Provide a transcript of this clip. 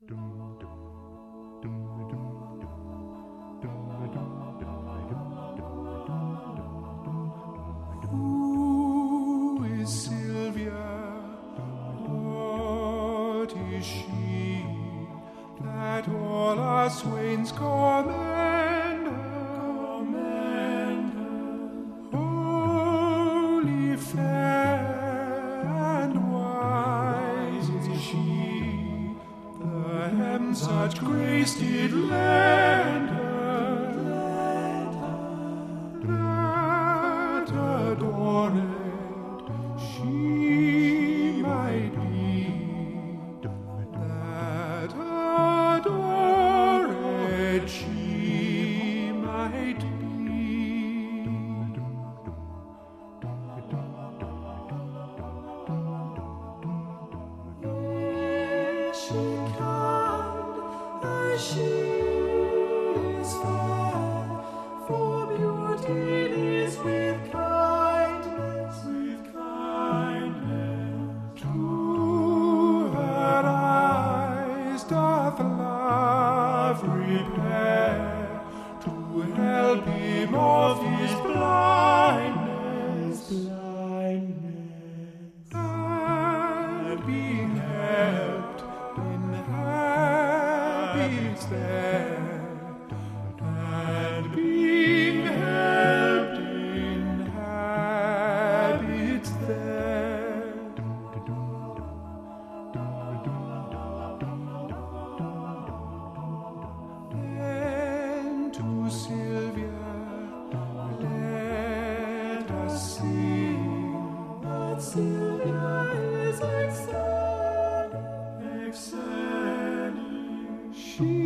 Who is Sylvia? What is she? That all our swains commend her. Holy, fair, and wise is she. The hem such grace did lend her. That adored she might be. That adored she might be. Is she kind as she is fair? For beauty is with kindness, to her eyes doth love repair, to help him of his blindness, and being helped inhabits there, and being helped inhabits there. Then to Sylvia let us sing, that Sylvia is excelling. She